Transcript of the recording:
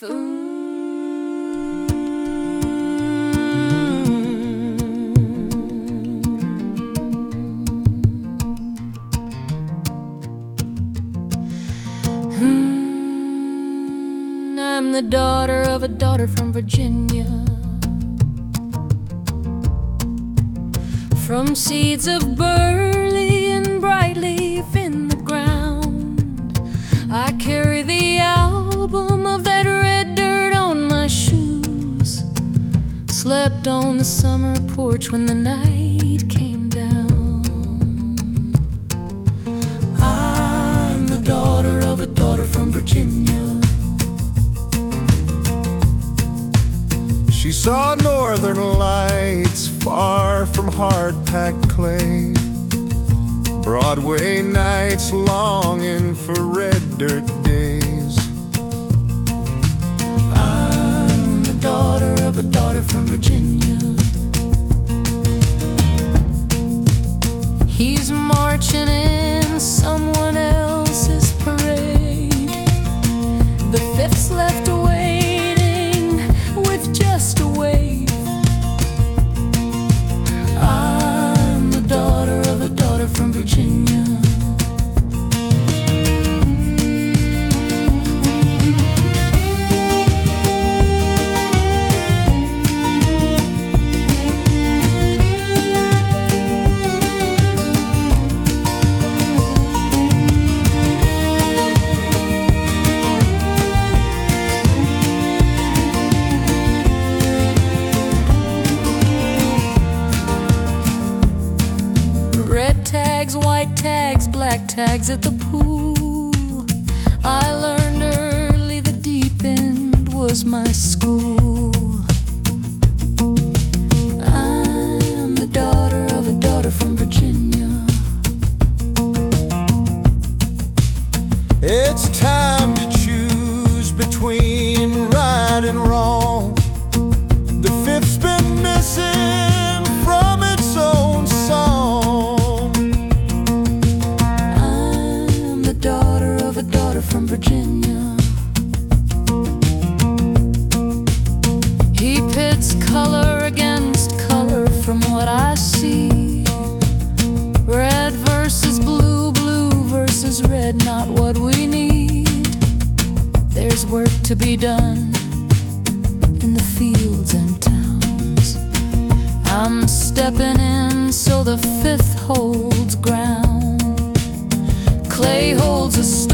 I'm the daughter of a daughter from Virginia. From seeds of barley and bright leaf in the ground, I carry the album of that red dirt on my shoes. Slept on the summer porch when the night came down. I'm the daughter of a daughter from Virginia. She saw northern lights far from hard-packed clay, Broadway nights longing for red dirt days. I'm the daughter of a daughter from Virginia. He's marching in someone else's parade. The Fifth's left waiting with just a wave. I'm the daughter of a daughter from Virginia. Red tags, white tags, black tags at the pool. I learned early the deep end was my school. I'm the daughter of a daughter from Virginia. It's time to choose between right and wrong. The Fifth's been missing from its own song. I'm the daughter of a daughter from Virginia. He pits color against color from what I see. Red versus blue, blue versus red, not what we need. There's work to be done in the fields and towns. I'm stepping in so the Fifth holds ground. Clay holds a